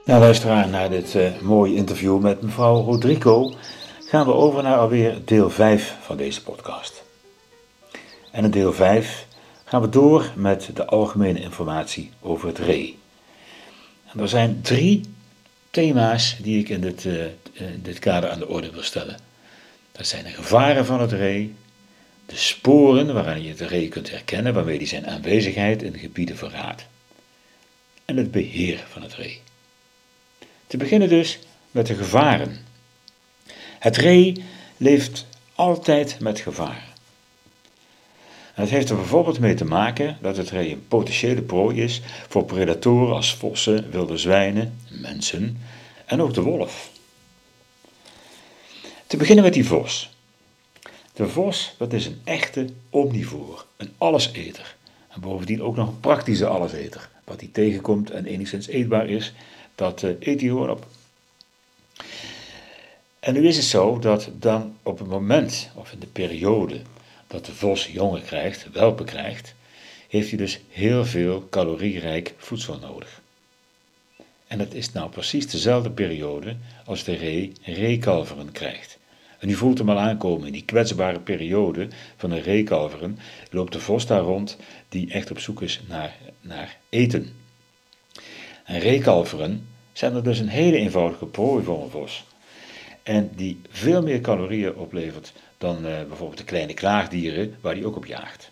Nou, luisteraar, naar dit mooie interview met mevrouw Rodrigo gaan we over naar alweer deel 5 van deze podcast. En in deel 5 gaan we door met de algemene informatie over het ree. En er zijn 3 thema's die ik in dit kader aan de orde wil stellen. Dat zijn de gevaren van het ree, de sporen waaraan je het ree kunt herkennen, waarmee die zijn aanwezigheid in gebieden verraadt, en het beheer van het ree. Te beginnen dus met de gevaren. Het ree leeft altijd met gevaren. En het heeft er bijvoorbeeld mee te maken dat het ree een potentiële prooi is voor predatoren als vossen, wilde zwijnen, mensen en ook de wolf. Te beginnen met die vos. De vos, dat is een echte omnivoor, een alleseter. En bovendien ook nog een praktische alleseter. Wat hij tegenkomt en enigszins eetbaar is, dat eet hij gewoon op. En nu is het zo dat dan op het moment, of in de periode, dat de vos jongen krijgt, welpen krijgt, heeft hij dus heel veel calorierijk voedsel nodig. En dat is nou precies dezelfde periode als de ree reekalveren krijgt. En u voelt hem al aankomen, in die kwetsbare periode van de reekalveren loopt de vos daar rond die echt op zoek is naar eten. En reekalveren zijn er dus een hele eenvoudige prooi voor een vos. En die veel meer calorieën oplevert dan bijvoorbeeld de kleine klaagdieren waar die ook op jaagt.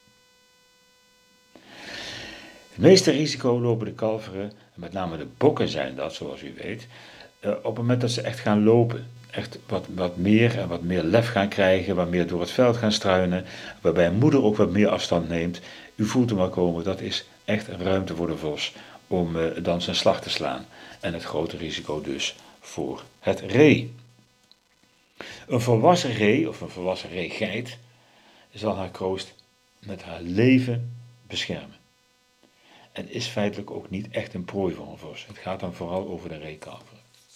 Het meeste risico lopen de kalveren, en met name de bokken zijn dat, zoals u weet, op het moment dat ze echt gaan lopen. Echt wat meer lef gaan krijgen, wat meer door het veld gaan struinen, waarbij een moeder ook wat meer afstand neemt. U voelt hem al komen, dat is echt een ruimte voor de vos om dan zijn slag te slaan. En het grote risico dus voor het ree. Een volwassen ree of een volwassen reegeit zal haar kroost met haar leven beschermen. En is feitelijk ook niet echt een prooi voor een vos. Het gaat dan vooral over de reekalveren.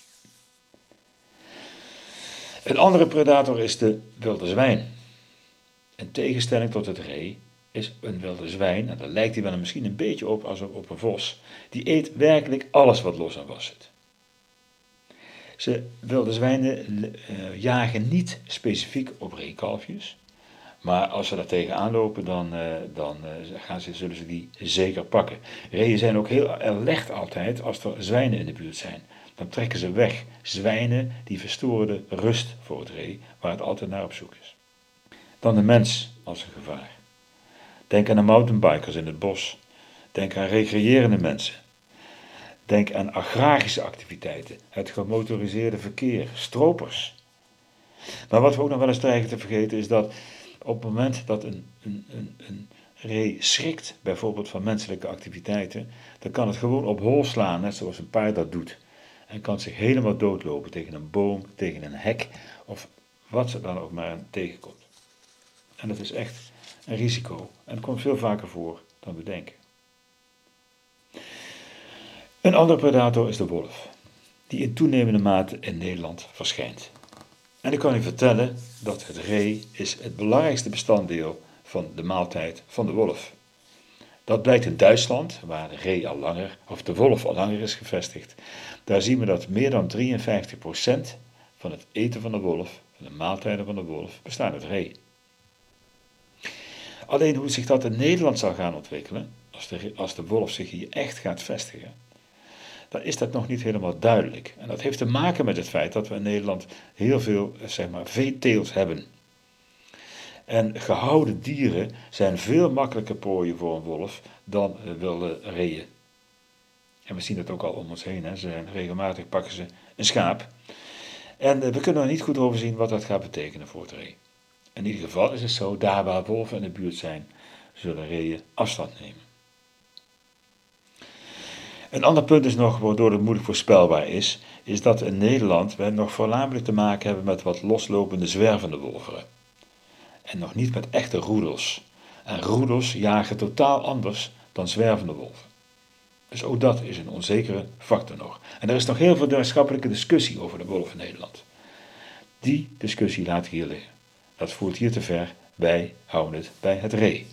Een andere predator is de wilde zwijn. In tegenstelling tot het ree is een wilde zwijn, en daar lijkt hij wel misschien een beetje op als op een vos, die eet werkelijk alles wat los en vast zit. Wilde zwijnen jagen niet specifiek op reekalfjes, maar als ze daar tegenaan lopen, dan zullen ze die zeker pakken. Reeën zijn ook heel alert altijd als er zwijnen in de buurt zijn. Dan trekken ze weg. Zwijnen die verstoren de rust voor het ree, waar het altijd naar op zoek is. Dan de mens als een gevaar. Denk aan de mountainbikers in het bos. Denk aan recreërende mensen. Denk aan agrarische activiteiten, het gemotoriseerde verkeer, stropers. Maar wat we ook nog wel eens dreigen te vergeten is dat op het moment dat een ree schrikt, bijvoorbeeld van menselijke activiteiten, dan kan het gewoon op hol slaan, net zoals een paard dat doet. En kan zich helemaal doodlopen tegen een boom, tegen een hek of wat ze dan ook maar tegenkomt. En dat is echt een risico en het komt veel vaker voor dan we denken. Een andere predator is de wolf, die in toenemende mate in Nederland verschijnt. En ik kan u vertellen dat het ree is het belangrijkste bestanddeel van de maaltijd van de wolf. Dat blijkt in Duitsland, waar de ree al langer, of de wolf al langer is gevestigd. Daar zien we dat meer dan 53% van het eten van de wolf, van de maaltijden van de wolf, bestaat uit ree. Alleen hoe zich dat in Nederland zal gaan ontwikkelen, als de wolf zich hier echt gaat vestigen, dan is dat nog niet helemaal duidelijk. En dat heeft te maken met het feit dat we in Nederland heel veel, veeteelt hebben. En gehouden dieren zijn veel makkelijker prooien voor een wolf dan wilde reeën. En we zien het ook al om ons heen. Regelmatig pakken ze een schaap. En we kunnen er niet goed over zien wat dat gaat betekenen voor het ree. In ieder geval is het zo, daar waar wolven in de buurt zijn, zullen reeën afstand nemen. Een ander punt is nog, waardoor het moeilijk voorspelbaar is dat in Nederland we nog voornamelijk te maken hebben met wat loslopende zwervende wolveren. En nog niet met echte roedels. En roedels jagen totaal anders dan zwervende wolven. Dus ook dat is een onzekere factor nog. En er is nog heel veel wetenschappelijke discussie over de wolf in Nederland. Die discussie laat ik hier liggen. Dat voert hier te ver, wij houden het bij het ree.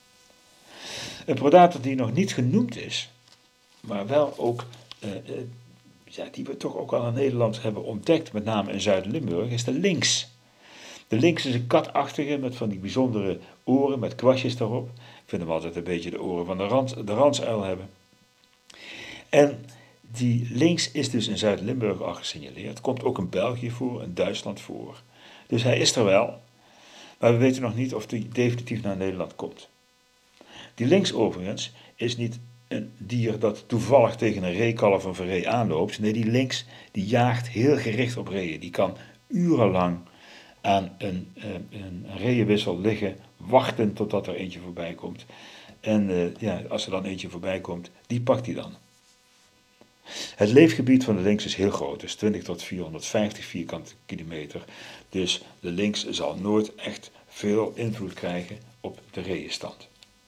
Een predator die nog niet genoemd is, maar wel ook die we toch ook al in Nederland hebben ontdekt, met name in Zuid-Limburg, is de lynx. De lynx is een katachtige met van die bijzondere oren met kwastjes daarop. Ik vind hem altijd een beetje de oren van de ransuil hebben. En die lynx is dus in Zuid-Limburg al gesignaleerd. Komt ook in België voor, in Duitsland voor. Dus hij is er wel, maar we weten nog niet of hij definitief naar Nederland komt. Die lynx overigens is niet een dier dat toevallig tegen een reekalf of een ree aanloopt. Nee, die lynx die jaagt heel gericht op reeën. Die kan urenlang aan een reeënwissel liggen, wachten totdat er eentje voorbij komt. En als er dan eentje voorbij komt, die pakt hij dan. Het leefgebied van de lynx is heel groot, dus 20 tot 450 vierkante kilometer. Dus de lynx zal nooit echt veel invloed krijgen op de reeënstand.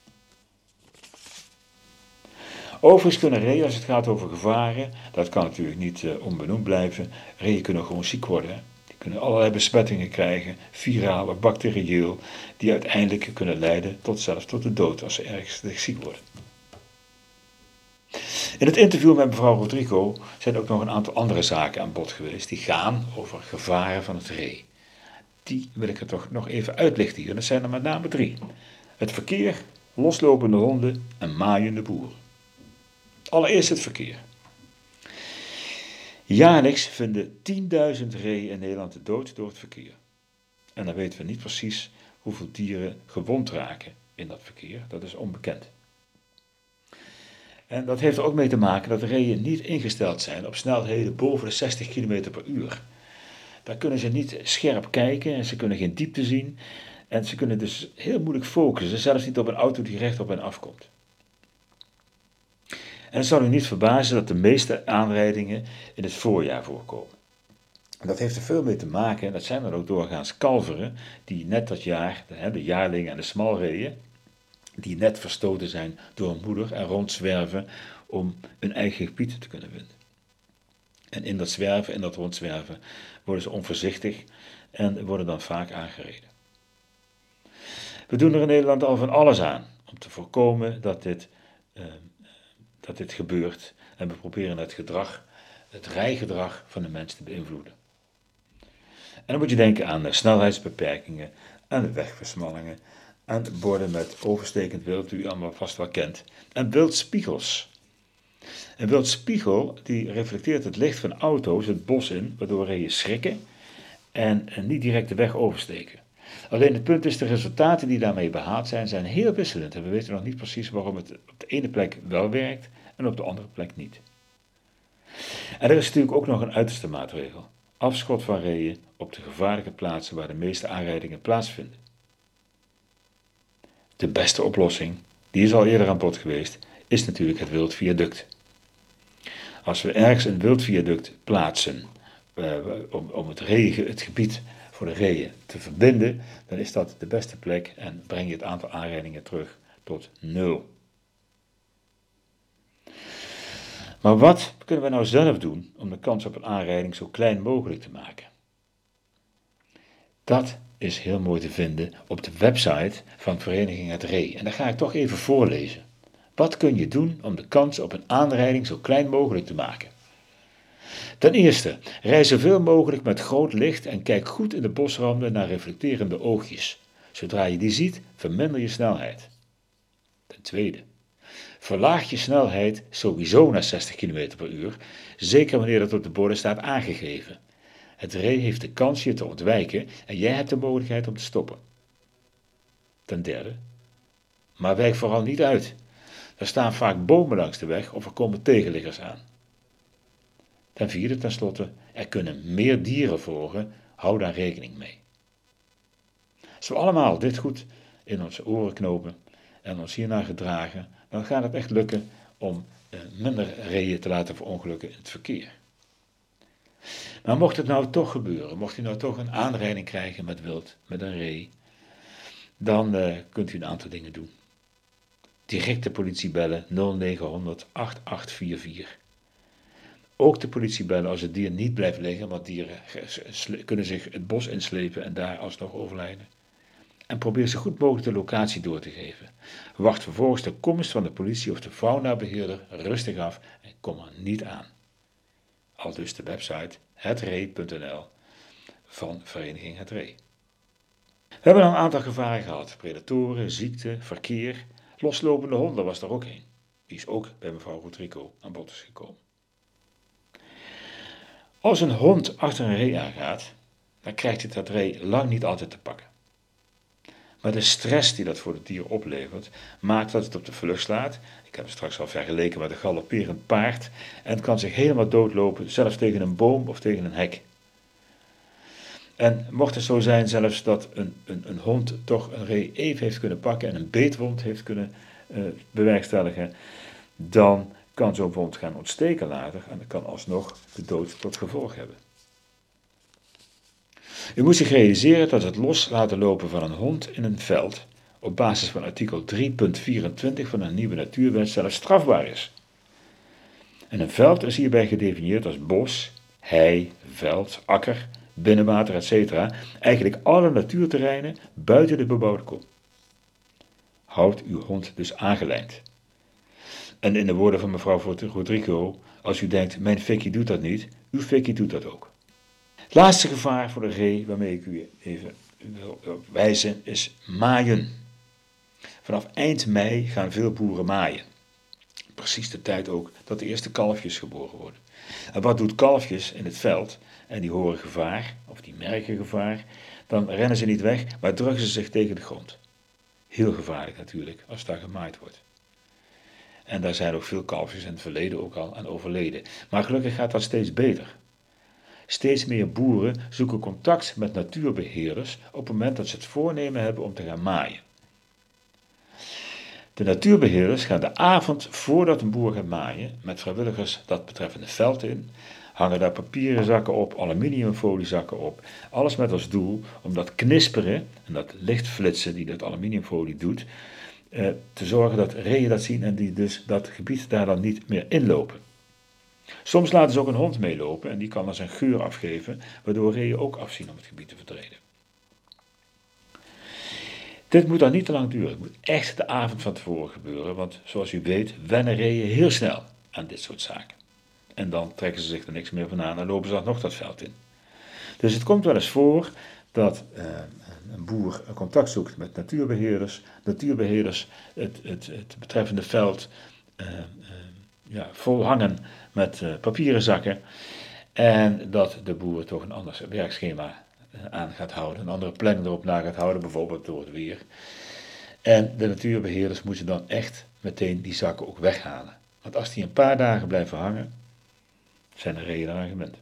Overigens kunnen reeën, als het gaat over gevaren, dat kan natuurlijk niet onbenoemd blijven, reeën kunnen gewoon ziek worden. Hè? Die kunnen allerlei besmettingen krijgen, viraal of bacterieel, die uiteindelijk kunnen leiden zelfs tot de dood als ze erg ziek worden. In het interview met mevrouw Rodrigo zijn ook nog een aantal andere zaken aan bod geweest, die gaan over gevaren van het ree. Die wil ik er toch nog even uitlichten hier, dat zijn er met name 3. Het verkeer, loslopende honden en maaiende boeren. Allereerst het verkeer. Jaarlijks vinden 10.000 reeën in Nederland de dood door het verkeer. En dan weten we niet precies hoeveel dieren gewond raken in dat verkeer. Dat is onbekend. En dat heeft er ook mee te maken dat de reeën niet ingesteld zijn op snelheden boven de 60 km per uur. Daar kunnen ze niet scherp kijken en ze kunnen geen diepte zien. En ze kunnen dus heel moeilijk focussen, zelfs niet op een auto die recht op hen afkomt. En het zal u niet verbazen dat de meeste aanrijdingen in het voorjaar voorkomen. En dat heeft er veel mee te maken, en dat zijn dan ook doorgaans kalveren, die net dat jaar, de jaarlingen en de smalreeën, die net verstoten zijn door een moeder en rondzwerven om een eigen gebied te kunnen vinden. En in dat zwerven, in dat rondzwerven, worden ze onvoorzichtig en worden dan vaak aangereden. We doen er in Nederland al van alles aan om te voorkomen dat dit gebeurt en we proberen het rijgedrag van de mens te beïnvloeden. En dan moet je denken aan de snelheidsbeperkingen, aan de wegversmallingen, aan de borden met overstekend wild, die u allemaal vast wel kent, en wildspiegels. Een wildspiegel die reflecteert het licht van auto's het bos in, waardoor reeën schrikken en niet direct de weg oversteken. Alleen het punt is, de resultaten die daarmee behaald zijn heel wisselend. En we weten nog niet precies waarom het op de ene plek wel werkt en op de andere plek niet. En er is natuurlijk ook nog een uiterste maatregel. Afschot van reeën op de gevaarlijke plaatsen waar de meeste aanrijdingen plaatsvinden. De beste oplossing, die is al eerder aan bod geweest, is natuurlijk het wildviaduct. Als we ergens een wildviaduct plaatsen om het gebied voor de reeën te verbinden, dan is dat de beste plek en breng je het aantal aanrijdingen terug tot 0. Maar wat kunnen we nou zelf doen om de kans op een aanrijding zo klein mogelijk te maken? Dat is heel mooi te vinden op de website van Vereniging Het Ree. En dat ga ik toch even voorlezen. Wat kun je doen om de kans op een aanrijding zo klein mogelijk te maken? Ten eerste, rij zoveel mogelijk met groot licht en kijk goed in de bosranden naar reflecterende oogjes. Zodra je die ziet, verminder je snelheid. Ten tweede, verlaag je snelheid sowieso naar 60 km per uur, zeker wanneer dat op de borden staat aangegeven. Het ree heeft de kans je te ontwijken en jij hebt de mogelijkheid om te stoppen. Ten derde, maar wijk vooral niet uit. Er staan vaak bomen langs de weg of er komen tegenliggers aan. Ten vierde tenslotte, er kunnen meer dieren volgen, hou daar rekening mee. Als we allemaal dit goed in onze oren knopen en ons hiernaar gedragen, dan gaat het echt lukken om minder reeën te laten verongelukken in het verkeer. Maar mocht het nou toch gebeuren, mocht u nou toch een aanrijding krijgen met wild, met een ree, dan kunt u een aantal dingen doen. Direct de politie bellen 0900 8844. Ook de politie bellen als het dier niet blijft liggen, want dieren kunnen zich het bos inslepen en daar alsnog overlijden. En probeer zo goed mogelijk de locatie door te geven. Wacht vervolgens de komst van de politie of de faunabeheerder rustig af en kom er niet aan. Aldus de website hetree.nl van Vereniging Het Ree. We hebben al een aantal gevaren gehad. Predatoren, ziekte, verkeer. Loslopende honden was er ook een. Die is ook bij mevrouw Rodrigo aan bod is gekomen. Als een hond achter een ree aangaat, dan krijgt hij dat ree lang niet altijd te pakken. Maar de stress die dat voor het dier oplevert, maakt dat het op de vlucht slaat. Ik heb het straks al vergeleken met een galopperend paard. En het kan zich helemaal doodlopen, zelfs tegen een boom of tegen een hek. En mocht het zo zijn zelfs dat een hond toch een ree even heeft kunnen pakken en een beetwond heeft kunnen bewerkstelligen, dan kan zo'n wond gaan ontsteken later en dat kan alsnog de dood tot gevolg hebben. U moet zich realiseren dat het los laten lopen van een hond in een veld op basis van artikel 3.24 van een nieuwe natuurwet zelfs strafbaar is. En een veld is hierbij gedefinieerd als bos, hei, veld, akker, binnenwater, etc. Eigenlijk alle natuurterreinen buiten de bebouwde kom. Houd uw hond dus aangelijnd. En in de woorden van mevrouw Rodrigo, als u denkt, mijn fikkie doet dat niet, uw fikkie doet dat ook. Het laatste gevaar voor de ree waarmee ik u even wil wijzen is maaien. Vanaf eind mei gaan veel boeren maaien. Precies de tijd ook dat de eerste kalfjes geboren worden. En wat doet kalfjes in het veld? En die horen gevaar, of die merken gevaar, dan rennen ze niet weg, maar drukken ze zich tegen de grond. Heel gevaarlijk natuurlijk, als daar gemaaid wordt. En daar zijn ook veel kalfjes in het verleden ook al aan overleden. Maar gelukkig gaat dat steeds beter. Steeds meer boeren zoeken contact met natuurbeheerders op het moment dat ze het voornemen hebben om te gaan maaien. De natuurbeheerders gaan de avond voordat een boer gaat maaien met vrijwilligers dat betreffende veld in, hangen daar papieren zakken op, aluminiumfoliezakken op, alles met als doel om dat knisperen en dat lichtflitsen die dat aluminiumfolie doet, te zorgen dat reeën dat zien en die dus dat gebied daar dan niet meer inlopen. Soms laten ze ook een hond meelopen en die kan dan zijn geur afgeven, waardoor reeën ook afzien om het gebied te vertreden. Dit moet dan niet te lang duren, het moet echt de avond van tevoren gebeuren, want zoals u weet wennen reeën heel snel aan dit soort zaken. En dan trekken ze zich er niks meer van aan en lopen ze nog dat veld in. Dus het komt wel eens voor dat een boer contact zoekt met natuurbeheerders het betreffende veld vol hangen met papieren zakken en dat de boer toch een ander werkschema aan gaat houden, een andere planning erop na gaat houden, bijvoorbeeld door het weer. En de natuurbeheerders moeten dan echt meteen die zakken ook weghalen. Want als die een paar dagen blijven hangen, zijn de reeën eraan gewend.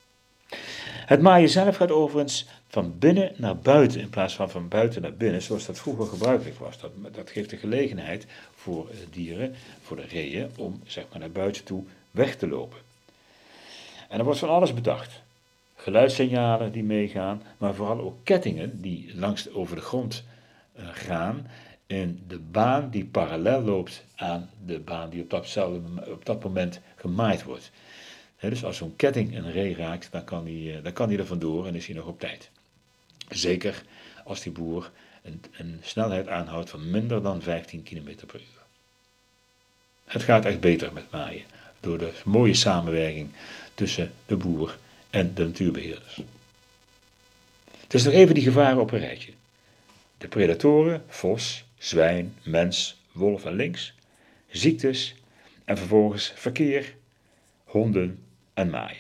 Het maaien zelf gaat overigens van binnen naar buiten in plaats van buiten naar binnen, zoals dat vroeger gebruikelijk was. Dat geeft de gelegenheid voor dieren, voor de reeën, om zeg maar naar buiten toe weg te lopen. En er wordt van alles bedacht. Geluidssignalen die meegaan, maar vooral ook kettingen die langs over de grond gaan in de baan die parallel loopt aan de baan die op dat moment gemaaid wordt. Dus als zo'n ketting een ree raakt, dan kan die er vandoor en is hij nog op tijd. Zeker als die boer een snelheid aanhoudt van minder dan 15 km per uur. Het gaat echt beter met maaien, door de mooie samenwerking tussen de boer en de natuurbeheerders. Dus nog even die gevaren op een rijtje. De predatoren, vos, zwijn, mens, wolf en lynx, ziektes en vervolgens verkeer, honden en maaien.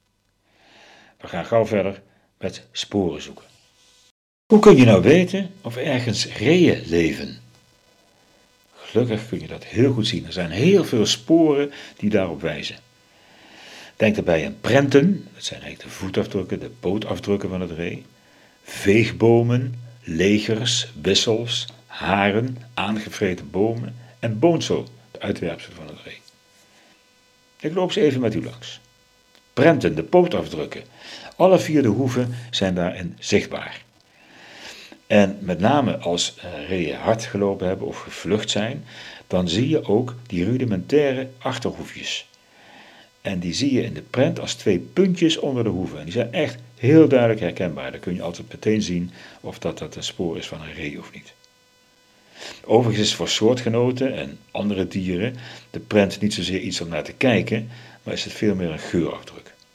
We gaan gauw verder met sporen zoeken. Hoe kun je nou weten of ergens reeën leven? Gelukkig kun je dat heel goed zien. Er zijn heel veel sporen die daarop wijzen. Denk daarbij aan prenten, dat zijn eigenlijk de voetafdrukken, de pootafdrukken van het ree, veegbomen, legers, wissels, haren, aangevreten bomen en boonsel, de uitwerpsel van het ree. Ik loop ze even met u langs. Prenten, de pootafdrukken. Alle 4 de hoeven zijn daarin zichtbaar. En met name als reeën hard gelopen hebben of gevlucht zijn, dan zie je ook die rudimentaire achterhoefjes. En die zie je in de prent als 2 puntjes onder de hoeven. En die zijn echt heel duidelijk herkenbaar. Dan kun je altijd meteen zien of dat een spoor is van een ree of niet. Overigens is voor soortgenoten en andere dieren de prent niet zozeer iets om naar te kijken, maar is het veel meer een geurafdruk.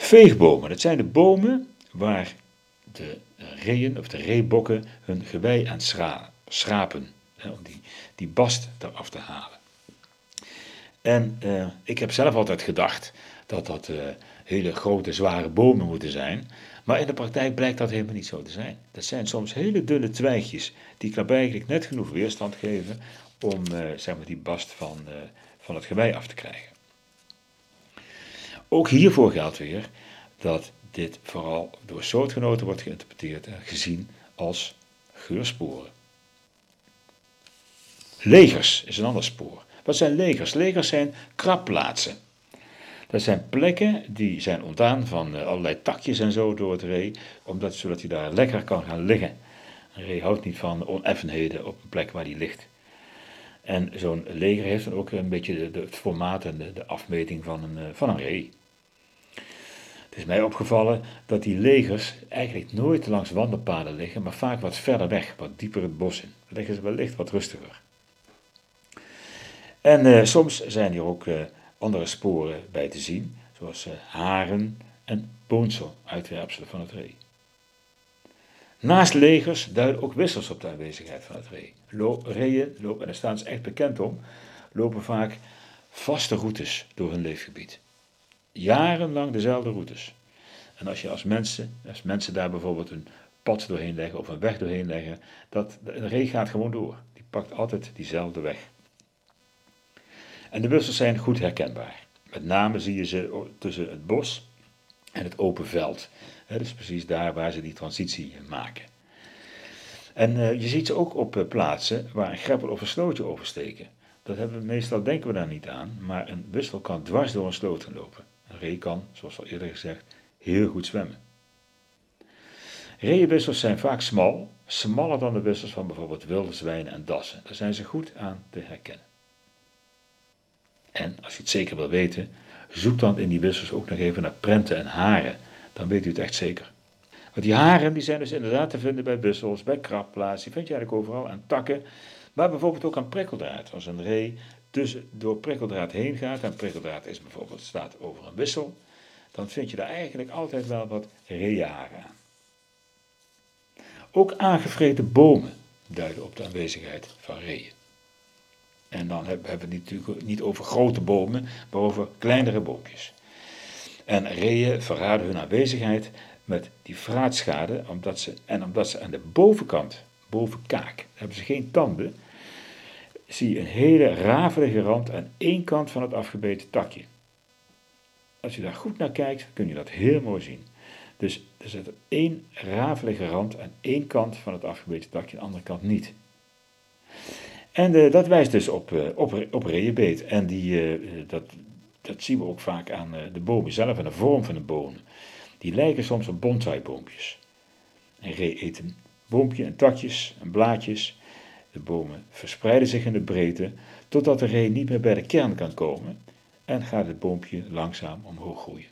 Veegbomen, dat zijn de bomen waar de reeën of de reebokken hun gewei aan schrapen, om die bast eraf te halen. En ik heb zelf altijd gedacht dat hele grote, zware bomen moeten zijn. Maar in de praktijk blijkt dat helemaal niet zo te zijn. Dat zijn soms hele dunne twijgjes die eigenlijk net genoeg weerstand geven om zeg maar die bast van het gewei af te krijgen. Ook hiervoor geldt weer dat dit vooral door soortgenoten wordt geïnterpreteerd en gezien als geursporen. Legers is een ander spoor. Wat zijn legers? Legers zijn krabplaatsen. Dat zijn plekken die zijn ontdaan van allerlei takjes en zo door het ree, zodat hij daar lekker kan gaan liggen. Een ree houdt niet van oneffenheden op een plek waar hij ligt. En zo'n leger heeft dan ook een beetje het formaat en de afmeting van een ree. Het is mij opgevallen dat die legers eigenlijk nooit langs wandelpaden liggen, maar vaak wat verder weg, wat dieper het bos in. Dan liggen ze wellicht wat rustiger. En soms zijn hier ook andere sporen bij te zien, zoals haren en boonsel-uitwerpselen van het ree. Naast legers duiden ook wissels op de aanwezigheid van het ree. Reeën lopen, en daar staan ze echt bekend om, lopen vaak vaste routes door hun leefgebied. Jarenlang dezelfde routes. En als mensen daar bijvoorbeeld een pad doorheen leggen of een weg doorheen leggen, een ree gaat gewoon door. Die pakt altijd diezelfde weg. En de wissels zijn goed herkenbaar. Met name zie je ze tussen het bos en het open veld. Dus precies daar waar ze die transitie maken. En je ziet ze ook op plaatsen waar een greppel of een slootje oversteken. Meestal denken we daar niet aan, maar een wissel kan dwars door een sloot gaan lopen. Een ree kan, zoals al eerder gezegd, heel goed zwemmen. Reeënwissels zijn vaak smaller dan de wissels van bijvoorbeeld wilde zwijnen en dassen. Daar zijn ze goed aan te herkennen. En als je het zeker wil weten, zoek dan in die wissels ook nog even naar prenten en haren. Dan weet u het echt zeker. Want die haren die zijn dus inderdaad te vinden bij wissels, bij krabplaatsen, die vind je eigenlijk overal aan takken. Maar bijvoorbeeld ook aan prikkeldraad. Als een ree dus door prikkeldraad heen gaat, en prikkeldraad staat over een wissel, dan vind je daar eigenlijk altijd wel wat reeënharen aan. Ook aangevreten bomen duiden op de aanwezigheid van reeën. En dan hebben we het natuurlijk niet over grote bomen, maar over kleinere boompjes. En reeën verraden hun aanwezigheid met die vraatschade, omdat ze aan de bovenkant, bovenkaak, hebben ze geen tanden, zie je een hele rafelige rand aan één kant van het afgebeten takje. Als je daar goed naar kijkt, kun je dat heel mooi zien. Dus er zit één rafelige rand aan één kant van het afgebeten takje, aan de andere kant niet. En dat wijst dus op reeënbeet. En dat zien we ook vaak aan de bomen zelf en de vorm van de bomen. Die lijken soms op bonsaiboompjes. Een ree eet een boompje en takjes en blaadjes. De bomen verspreiden zich in de breedte, totdat de ree niet meer bij de kern kan komen en gaat het boompje langzaam omhoog groeien.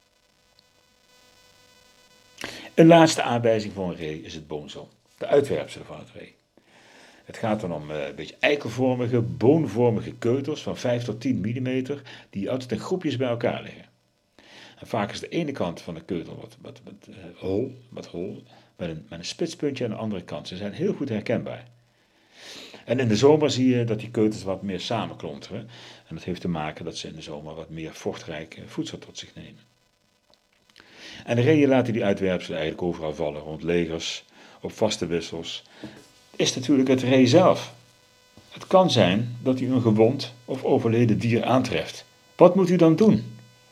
Een laatste aanwijzing voor een ree is het boonsel, de uitwerpselen van het ree. Het gaat dan om een beetje eikelvormige, boonvormige keutels van 5 tot 10 mm, die altijd in groepjes bij elkaar liggen. En vaak is de ene kant van de keutel wat hol, met een spitspuntje aan de andere kant. Ze zijn heel goed herkenbaar. En in de zomer zie je dat die keutels wat meer samenklonteren. En dat heeft te maken dat ze in de zomer wat meer vochtrijk voedsel tot zich nemen. En de reeën laten die uitwerpselen eigenlijk overal vallen, rond legers, op vaste wissels. Is natuurlijk het ree zelf. Het kan zijn dat u een gewond of overleden dier aantreft. Wat moet u dan doen?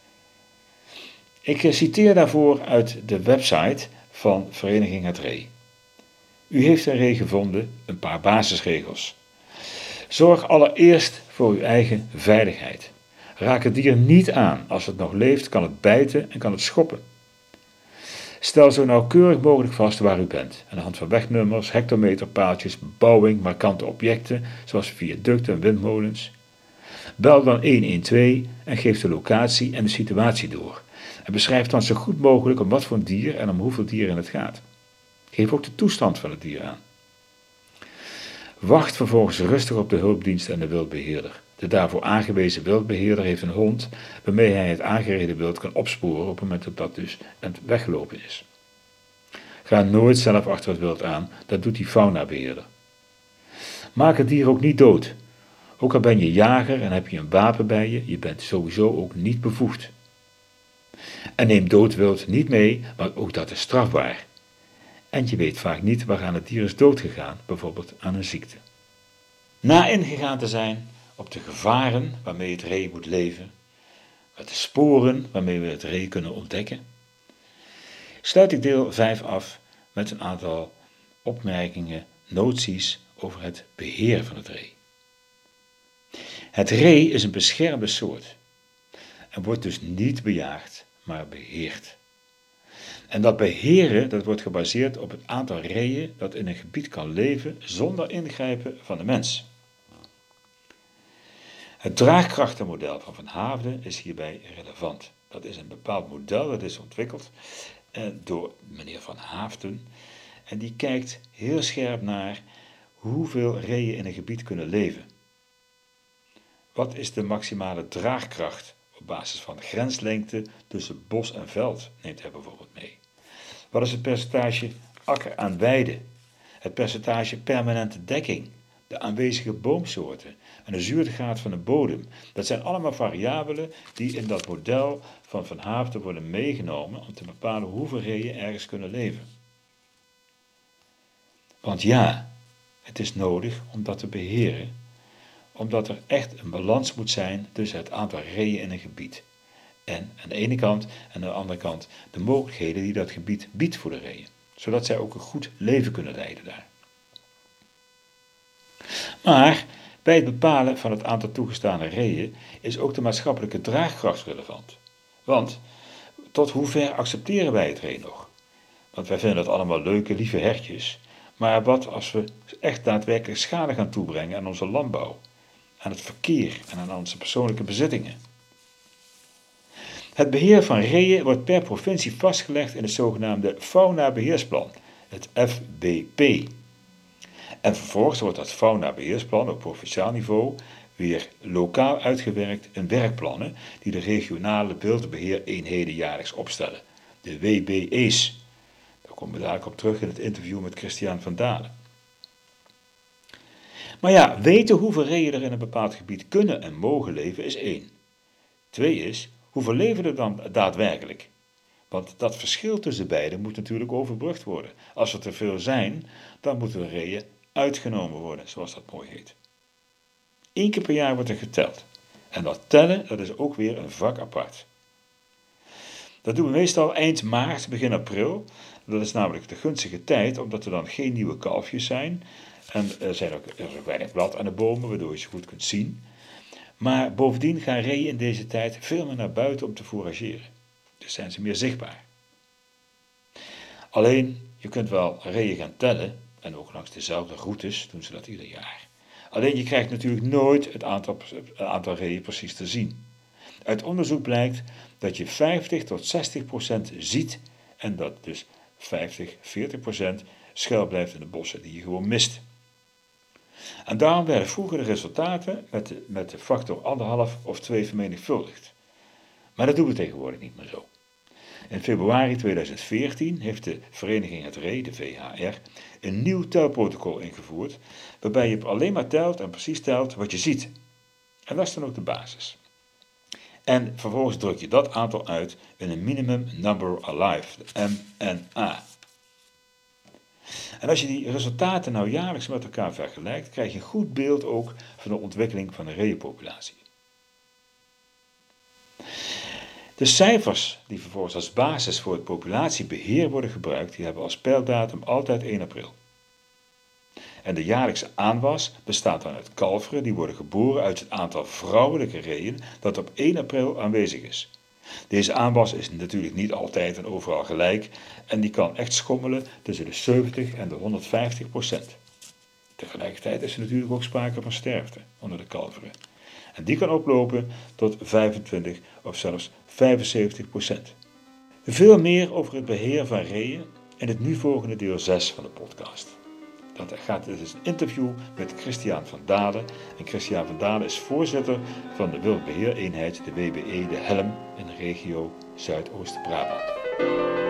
Ik citeer daarvoor uit de website van Vereniging Het Ree. U heeft een ree gevonden, een paar basisregels. Zorg allereerst voor uw eigen veiligheid. Raak het dier niet aan. Als het nog leeft, kan het bijten en kan het schoppen. Stel zo nauwkeurig mogelijk vast waar u bent. Aan de hand van wegnummers, hectometerpaaltjes, bebouwing, markante objecten, zoals viaducten en windmolens. Bel dan 112 en geef de locatie en de situatie door. En beschrijf dan zo goed mogelijk om wat voor dier en om hoeveel dieren het gaat. Geef ook de toestand van het dier aan. Wacht vervolgens rustig op de hulpdienst en de wildbeheerder. De daarvoor aangewezen wildbeheerder heeft een hond waarmee hij het aangereden wild kan opsporen op het moment dat dat dus aan het weggelopen is. Ga nooit zelf achter het wild aan, dat doet die faunabeheerder. Maak het dier ook niet dood. Ook al ben je jager en heb je een wapen bij je, je bent sowieso ook niet bevoegd. En neem dood wild niet mee, want ook dat is strafbaar. En je weet vaak niet waaraan het dier is doodgegaan, bijvoorbeeld aan een ziekte. Na ingegaan te zijn op de gevaren waarmee het ree moet leven, met de sporen waarmee we het ree kunnen ontdekken, sluit ik deel 5 af met een aantal opmerkingen, noties over het beheer van het ree. Het ree is een beschermde soort en wordt dus niet bejaagd, maar beheerd. En dat beheren dat wordt gebaseerd op het aantal reeën dat in een gebied kan leven zonder ingrijpen van de mens. Het draagkrachtenmodel van Van Haafden is hierbij relevant. Dat is een bepaald model dat is ontwikkeld door meneer Van Haafden. En die kijkt heel scherp naar hoeveel reeën in een gebied kunnen leven. Wat is de maximale draagkracht op basis van grenslengte tussen bos en veld, neemt hij bijvoorbeeld mee. Wat is het percentage akker aan weide? Het percentage permanente dekking, de aanwezige boomsoorten en de zuurtegraad van de bodem. Dat zijn allemaal variabelen die in dat model van Van Haafden worden meegenomen om te bepalen hoeveel reeën ergens kunnen leven. Want ja, het is nodig om dat te beheren, omdat er echt een balans moet zijn tussen het aantal reeën in een gebied. En aan de ene kant en aan de andere kant de mogelijkheden die dat gebied biedt voor de reeën, zodat zij ook een goed leven kunnen leiden daar. Maar bij het bepalen van het aantal toegestane reeën is ook de maatschappelijke draagkracht relevant. Want tot hoever accepteren wij het ree nog? Want wij vinden het allemaal leuke, lieve hertjes, maar wat als we echt daadwerkelijk schade gaan toebrengen aan onze landbouw, aan het verkeer en aan onze persoonlijke bezittingen? Het beheer van reeën wordt per provincie vastgelegd in het zogenaamde Faunabeheersplan, het FBP. En vervolgens wordt dat Faunabeheersplan op provinciaal niveau weer lokaal uitgewerkt in werkplannen die de regionale wildebeheereenheden jaarlijks opstellen, de WBE's. Daar komen we dadelijk op terug in het interview met Christian van Dalen. Maar ja, weten hoeveel reeën er in een bepaald gebied kunnen en mogen leven is 1. 2 is, hoeveel leven er dan daadwerkelijk? Want dat verschil tussen beiden moet natuurlijk overbrugd worden. Als er te veel zijn, dan moeten de reeën uitgenomen worden, zoals dat mooi heet. 1 keer per jaar wordt er geteld. En dat tellen, dat is ook weer een vak apart. Dat doen we meestal eind maart, begin april. Dat is namelijk de gunstige tijd, omdat er dan geen nieuwe kalfjes zijn. En er is ook weinig blad aan de bomen, waardoor je ze goed kunt zien. Maar bovendien gaan reeën in deze tijd veel meer naar buiten om te fourageren. Dus zijn ze meer zichtbaar. Alleen, je kunt wel reeën gaan tellen, en ook langs dezelfde routes doen ze dat ieder jaar. Alleen je krijgt natuurlijk nooit het aantal reeën precies te zien. Uit onderzoek blijkt dat je 50-60% ziet en dat dus 50-40% schuil blijft in de bossen die je gewoon mist. En daarom werden vroeger de resultaten met de factor 1,5 of 2 vermenigvuldigd. Maar dat doen we tegenwoordig niet meer zo. In februari 2014 heeft de Vereniging Het Ree, de VHR, een nieuw telprotocol ingevoerd, waarbij je alleen maar telt en precies telt wat je ziet. En dat is dan ook de basis. En vervolgens druk je dat aantal uit in een minimum number alive, de MNA. En als je die resultaten nou jaarlijks met elkaar vergelijkt, krijg je een goed beeld ook van de ontwikkeling van de reeënpopulatie. De cijfers die vervolgens als basis voor het populatiebeheer worden gebruikt, die hebben als peildatum altijd 1 april. En de jaarlijkse aanwas bestaat dan uit kalveren die worden geboren uit het aantal vrouwelijke reeën dat op 1 april aanwezig is. Deze aanwas is natuurlijk niet altijd en overal gelijk en die kan echt schommelen tussen de 70 en de 150%. Tegelijkertijd is er natuurlijk ook sprake van sterfte onder de kalveren. En die kan oplopen tot 25 of zelfs 75%. Veel meer over het beheer van reeën in het nu volgende deel 6 van de podcast. Het is een interview met Christiaan van Dalen. En Christiaan van Dalen is voorzitter van de Wildbeheereenheid, de WBE, de Helm, in de regio Zuidoost-Brabant.